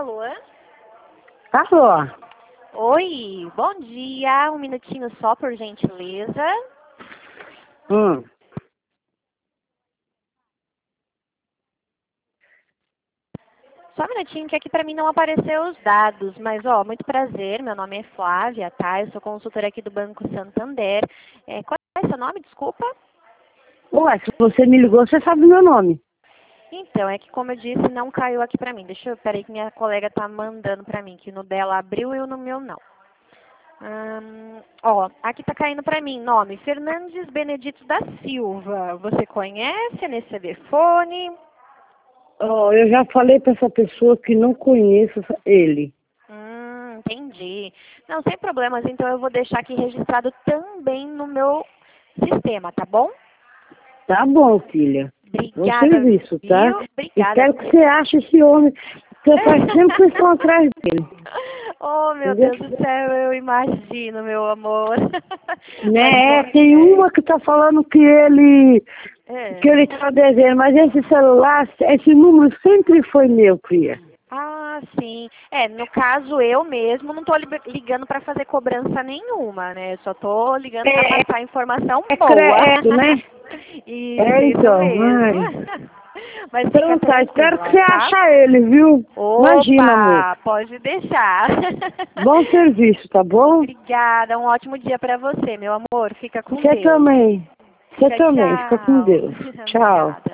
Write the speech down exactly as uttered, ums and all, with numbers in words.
Alô? Alô? Oi, bom dia. Um minutinho só, por gentileza. Hum. Só um minutinho que aqui pra mim não apareceu os dados, mas ó, muito prazer, meu nome é Flávia, tá? Eu sou consultora aqui do Banco Santander. É, qual é o seu nome, desculpa? Ué, se você me ligou, você sabe o meu nome. Então, é que como eu disse, não caiu aqui pra mim. Deixa eu, peraí que minha colega tá mandando pra mim, que no dela abriu e no meu não. Hum, ó, aqui tá caindo pra mim, nome, Fernandes Benedito da Silva. Você conhece nesse telefone? Oh, eu já falei para essa pessoa que não conheço ele. Hum, entendi. Não, sem problemas, então eu vou deixar aqui registrado também no meu sistema, tá bom? Tá bom, filha. Bom Obrigada, serviço, tá? viu? Obrigada. Espero que você ache esse homem. Você faz tempo que vocês estão atrás dele. Oh, meu Entendeu? Deus do céu, eu imagino, meu amor. Mas Né? bom, Tem é, uma que tá falando que ele é. que ele tá devendo, mas esse celular, esse número sempre foi meu, filha. Ah, sim. É, no caso, eu mesmo não estou ligando para fazer cobrança nenhuma, né? Eu só estou ligando para É, passar informação é boa. credo, né? Isso, É, isso então, mesmo. ai. Mas fica Então tá, espero que tranquila, você tá? ache ele, viu? Imagina, amor. Opa, pode deixar. Bom serviço, tá bom? Obrigada, um ótimo dia para você, meu amor. Fica com Você Deus. também. Você Tchau, também, fica com tchau. Deus. Tchau. Obrigada.